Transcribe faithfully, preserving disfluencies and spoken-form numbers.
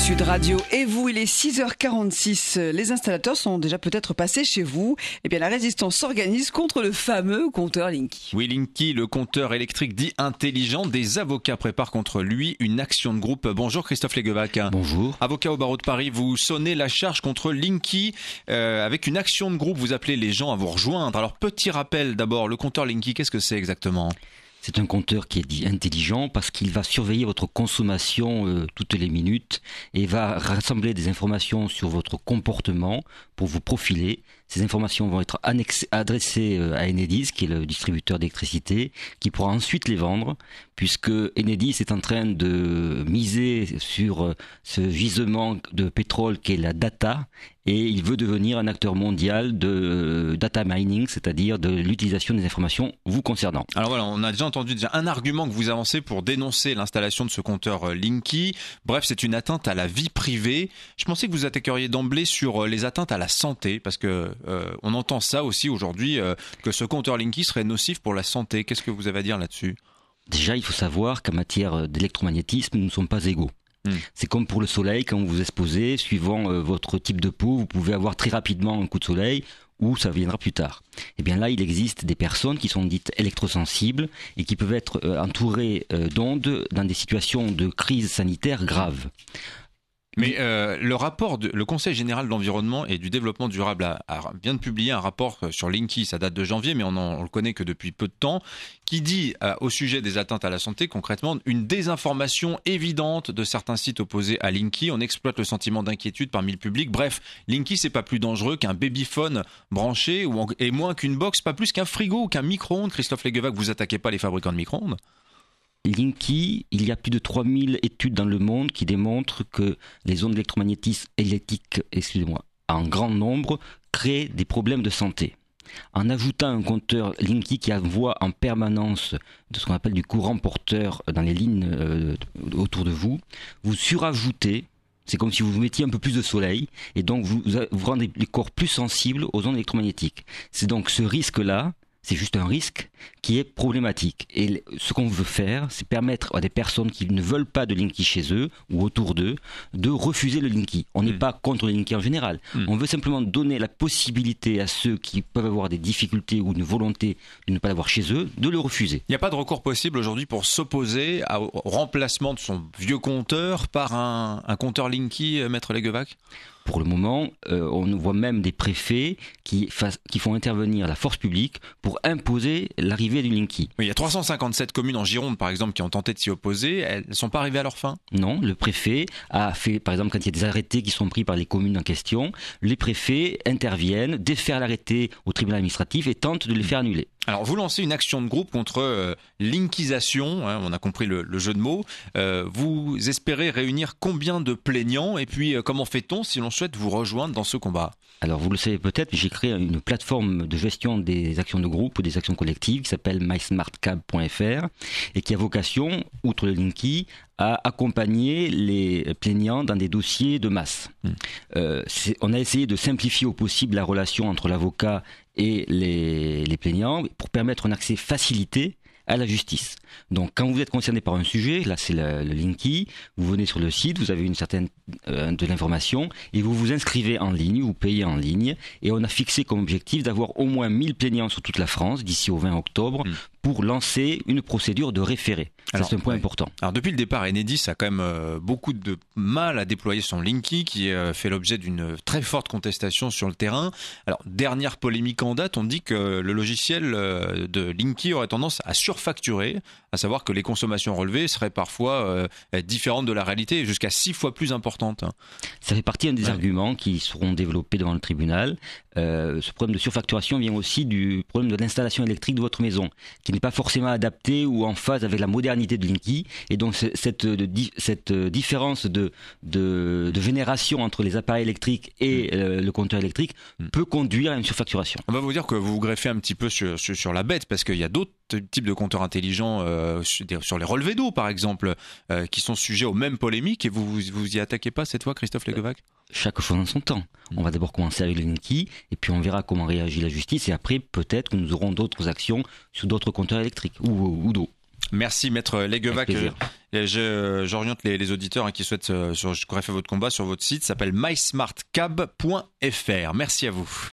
Sud Radio. Et vous, il est six heures quarante-six. Les installateurs sont déjà peut-être passés chez vous. Eh bien, la résistance s'organise contre le fameux compteur Linky. Oui, Linky, le compteur électrique dit intelligent. Des avocats préparent contre lui une action de groupe. Bonjour Christophe Leguevac. Bonjour. Avocat au barreau de Paris, vous sonnez la charge contre Linky euh, avec une action de groupe. Vous appelez les gens à vous rejoindre. Alors, petit rappel d'abord, le compteur Linky, qu'est-ce que c'est exactement ? C'est un compteur qui est dit intelligent parce qu'il va surveiller votre consommation euh, toutes les minutes et va rassembler des informations sur votre comportement pour vous profiler. Ces informations vont être annexées, adressées à Enedis, qui est le distributeur d'électricité, qui pourra ensuite les vendre, puisque Enedis est en train de miser sur ce gisement de pétrole qu'est la data, et il veut devenir un acteur mondial de data mining, c'est-à-dire de l'utilisation des informations vous concernant. Alors voilà, on a déjà entendu déjà un argument que vous avancez pour dénoncer l'installation de ce compteur Linky. Bref, c'est une atteinte à la vie privée. Je pensais que vous attaqueriez d'emblée sur les atteintes à la santé, parce que euh, on entend ça aussi aujourd'hui, euh, que ce compteur Linky serait nocif pour la santé. Qu'est-ce que vous avez à dire là-dessus ? Déjà, il faut savoir qu'en matière d'électromagnétisme, nous ne sommes pas égaux. Mmh. C'est comme pour le soleil, quand vous vous exposez, suivant euh, votre type de peau, vous pouvez avoir très rapidement un coup de soleil ou ça viendra plus tard. Et bien là, il existe des personnes qui sont dites électrosensibles et qui peuvent être euh, entourées euh, d'ondes dans des situations de crise sanitaire grave. Mais euh, le rapport, de, le Conseil général de l'environnement et du développement durable a, a, vient de publier un rapport sur Linky, ça date de janvier, mais on, en, on le connaît que depuis peu de temps, qui dit euh, au sujet des atteintes à la santé, concrètement, une désinformation évidente de certains sites opposés à Linky. On exploite le sentiment d'inquiétude parmi le public. Bref, Linky, c'est pas plus dangereux qu'un babyphone branché ou en, et moins qu'une box, pas plus qu'un frigo ou qu'un micro-ondes. Christophe Leguevac, vous attaquez pas les fabricants de micro-ondes ? Linky, il y a plus de trois mille études dans le monde qui démontrent que les ondes électromagnétiques, électriques, excusez-moi, en grand nombre, créent des problèmes de santé. En ajoutant un compteur Linky qui envoie en permanence de ce qu'on appelle du courant porteur dans les lignes euh, autour de vous, vous surajoutez. C'est comme si vous mettiez un peu plus de soleil et donc vous, vous rendez les corps plus sensibles aux ondes électromagnétiques. C'est donc ce risque-là. C'est juste un risque qui est problématique. Et ce qu'on veut faire, c'est permettre à des personnes qui ne veulent pas de Linky chez eux ou autour d'eux de refuser le Linky. On n'est mmh. pas contre le Linky en général. Mmh. On veut simplement donner la possibilité à ceux qui peuvent avoir des difficultés ou une volonté de ne pas l'avoir chez eux, de le refuser. Il n'y a pas de recours possible aujourd'hui pour s'opposer au remplacement de son vieux compteur par un, un compteur Linky, Maître Leguevac ? Pour le moment, euh, on voit même des préfets qui, fa- qui font intervenir la force publique pour imposer l'arrivée du Linky. Oui, il y a trois cent cinquante-sept communes en Gironde, par exemple, qui ont tenté de s'y opposer. Elles ne sont pas arrivées à leur fin ? Non, le préfet a fait, par exemple, quand il y a des arrêtés qui sont pris par les communes en question, les préfets interviennent, défèrent l'arrêté au tribunal administratif et tentent de les faire annuler. Alors, vous lancez une action de groupe contre euh, Linkisation, hein, on a compris le, le jeu de mots. Euh, vous espérez réunir combien de plaignants ? Et puis, euh, comment fait-on si l'on souhaite vous rejoindre dans ce combat ? Alors, vous le savez peut-être, j'ai créé une plateforme de gestion des actions de groupe ou des actions collectives qui s'appelle my smart cab point f r et qui a vocation, outre le Linky, à accompagner les plaignants dans des dossiers de masse. Mmh. Euh, c'est, on a essayé de simplifier au possible la relation entre l'avocat et les, les plaignants pour permettre un accès facilité à la justice. Donc quand vous êtes concerné par un sujet, là c'est le, le Linky, vous venez sur le site, vous avez une certaine euh, de l'information et vous vous inscrivez en ligne, vous payez en ligne et on a fixé comme objectif d'avoir au moins mille plaignants sur toute la France d'ici au vingt octobre mmh. pour lancer une procédure de référé. Alors, c'est un point ouais. important. Alors depuis le départ, Enedis a quand même euh, beaucoup de mal à déployer son Linky qui euh, fait l'objet d'une très forte contestation sur le terrain. Alors dernière polémique en date, on dit que le logiciel euh, de Linky aurait tendance à surfacturer, à savoir que les consommations relevées seraient parfois euh, différentes de la réalité, jusqu'à six fois plus importantes. Ça fait partie des ouais. arguments qui seront développés devant le tribunal. Euh, ce problème de surfacturation vient aussi du problème de l'installation électrique de votre maison, qui n'est pas forcément adaptée ou en phase avec la modernité de Linky. Et donc cette, de, cette différence de, de, de génération entre les appareils électriques et mmh. euh, le compteur électrique mmh. peut conduire à une surfacturation. On va vous dire que vous vous greffez un petit peu sur, sur, sur la bête, parce qu'il y a d'autres types de compteurs intelligents euh, sur les relevés d'eau, par exemple, euh, qui sont sujets aux mêmes polémiques, et vous vous, vous y attaquez pas cette fois, Christophe Leguevac ? Chaque chose en son temps. On va d'abord commencer avec le Linky, et puis on verra comment réagit la justice, et après, peut-être que nous aurons d'autres actions sur d'autres compteurs électriques ou, ou d'eau. Merci Maître Leguevac. Avec Je, je, j'oriente les, les auditeurs hein, qui souhaitent euh, sur, je fait votre combat sur votre site, ça s'appelle my smart cab point f r. Merci à vous.